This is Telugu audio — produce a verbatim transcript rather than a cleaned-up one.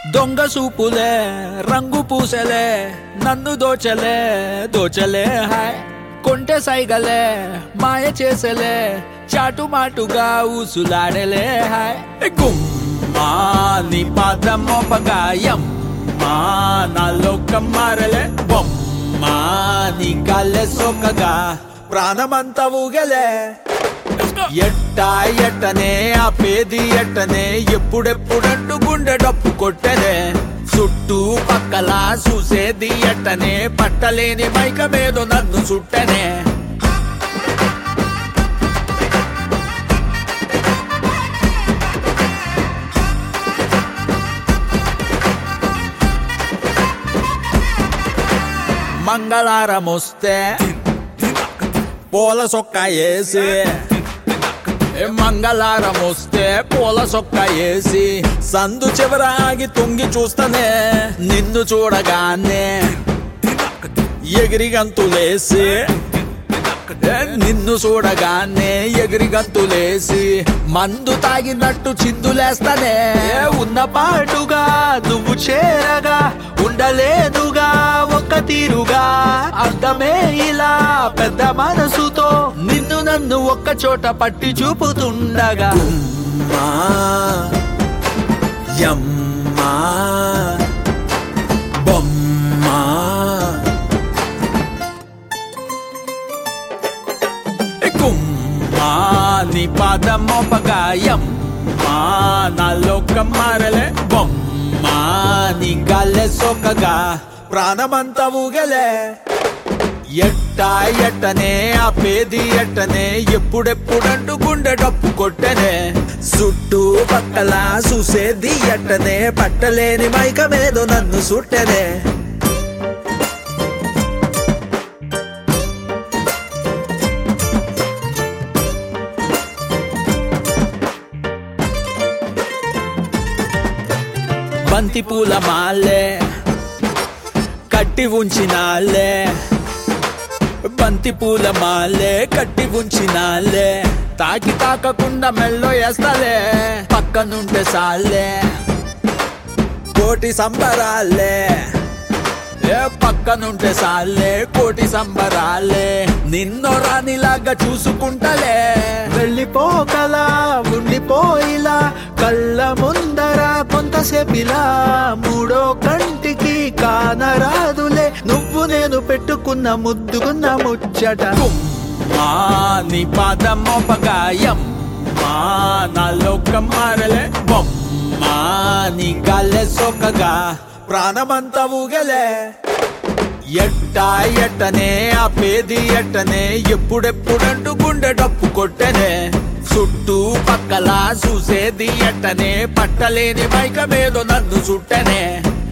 దొంగ సూపులే రంగు పూసలే నన్ను దోచలే దోచలే హాయ్ కొంటె సైగలే మాయ చేసలే చాటు మాటుగా ఊసులాడలే హాయ్ గుమ్మా నీ పాదం మోపగాయం మా నా లోకం మారలే బొమ్మా నీ కాళ్ళే సోకగా ప్రాణమంతా ఊగలే ఎట్టా ఎట్టనే ఆపేది ఎట్టనే ఎప్పుడెప్పుడంటూ గుండె డప్పు కొట్టనే చుట్టూ పక్కల చూసేది ఎట్టనే పట్టలేని మైకమేదో నన్ను చుట్టనే మంగళారం వస్తే పూల సొక్క వేసి మంగళారం వస్తే పూల సొక్క వేసి సందు చివరాగి తొంగి చూస్తనే నిన్ను చూడగానే ఎగిరి గంతులేసి నిన్ను చూడగానే ఎగిరి గంతులేసి మందు తాగినట్టు చిందులేస్తానే ఉన్న పాటుగా నువ్వు చేరగా ఉండలేదుగా ఒక్క తీరుగా అర్థమే ఇలా పెద్ద మనసుతో నిన్ను నన్ను ఒక్క చోట పట్టి చూపుతుండగా యమ్మా బొమ్మా గుమ్మా నీ పాదం మోపగాయం మా నా లోకం మారలే బొమ్మా నీ గాల్లే సోకగా ప్రాణమంతా ఊగలే ఎట్టా ఎట్టనే ఆపేది ఎట్టనే ఎప్పుడెప్పుడంటూ గుండె డప్పు కొట్టనే చుట్టూ పక్కల చూసేది ఎట్టనే పట్టలేని మైకమేదో నన్ను సుట్టనే బంతి పూల మాలే కట్టి ఉంచినాలే బంతి పూల మాలే కట్టి ఉంచినాలే తాకి తాకకుండా మెల్లో వేస్తాలే పక్కనుంటే సాలే కోటి సంబరాలే ఏ పక్కనుంటే సాలే కోటి సంబరాలే నిన్నో రానిలాగా చూసుకుంటలే వెళ్ళిపోకలా ఉండిపోయిలా కళ్ళ ముందర కొంతసేపిలా మూడో కంటికి కానరాదులే నువ్వు నేను పెట్టుకున్న ముద్దుకున్న ముచ్చట మా నీ పాదం మోపగాయం మా నా లోకం మారలే బొమ్మా నీ గాల్లే సోకగా ప్రాణమంతా ఊగలే ఎట్టా ఎట్టనే ఆపేది ఎట్టనే ఎప్పుడెప్పుడంటూ గుండె డప్పు కొట్టనే చుట్టూ పక్కల చూసేది ఎట్టనే పట్టలేని మైకమేదో నన్ను చుట్టనే